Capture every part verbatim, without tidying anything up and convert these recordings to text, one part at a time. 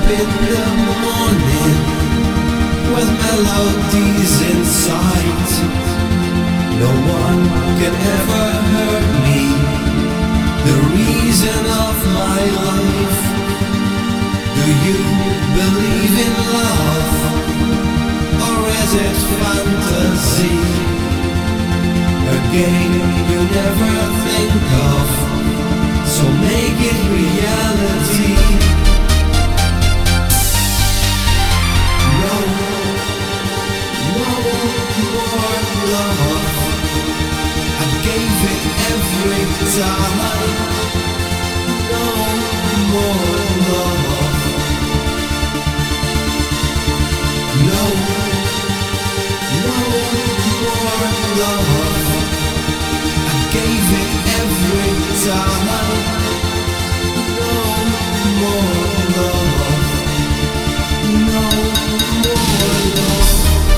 in the morning with melodies in sight. No one can ever hurt me, the reason of my life. Do you believe in love, or is it fantasy? A game you never think of, so make it reality. No, no more love. I gave it every time. No more love. No, no more love. I gave it every time. No more love. No more love.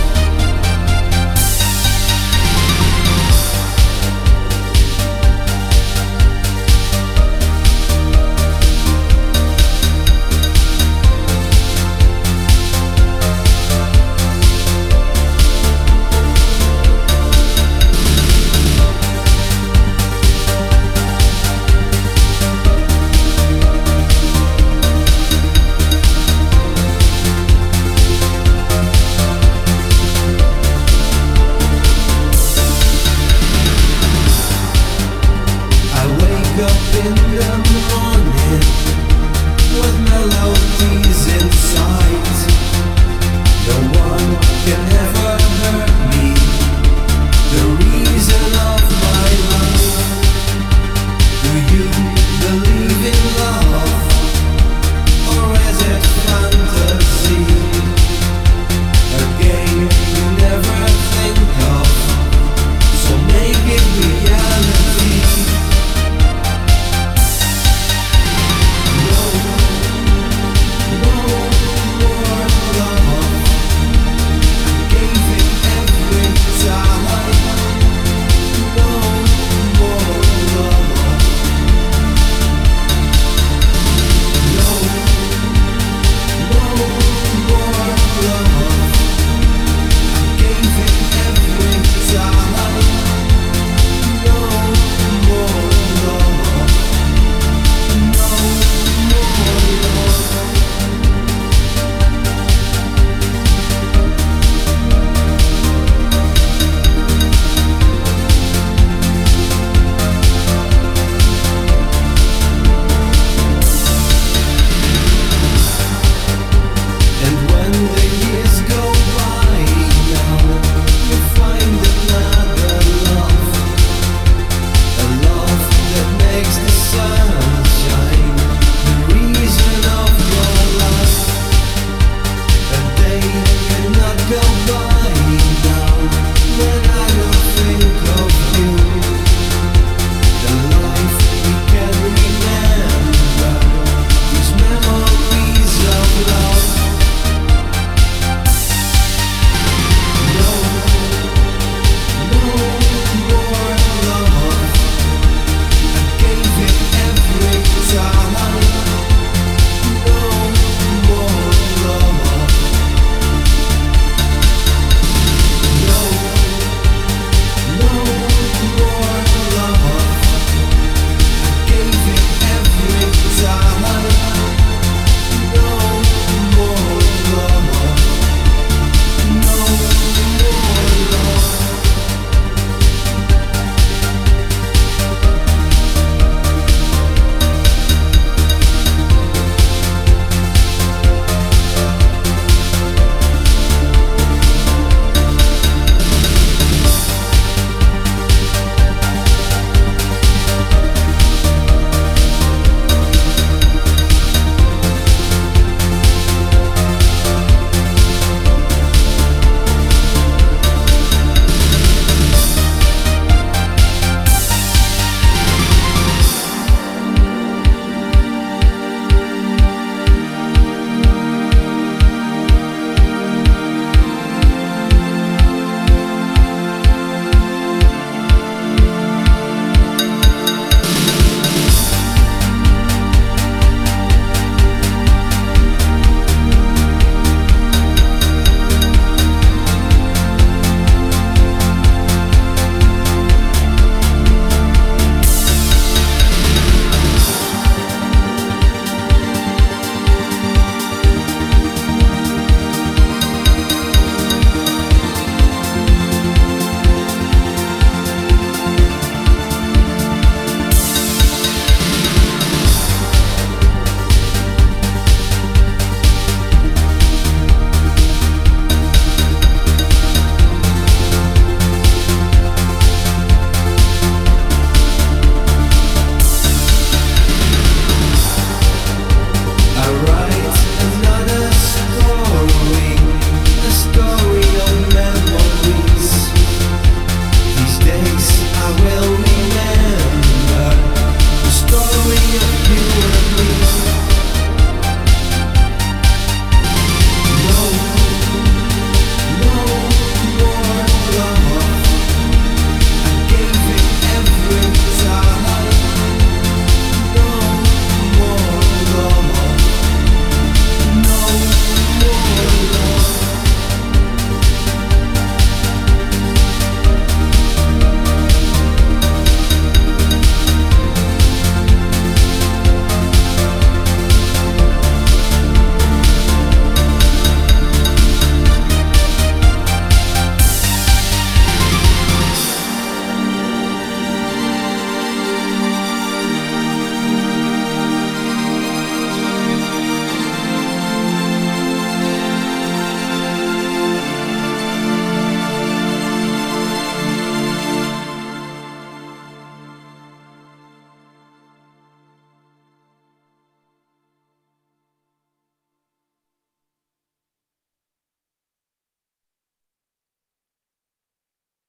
Up in the morning with melodies in sight. No one can ever hurt me, the reason of my life. Do you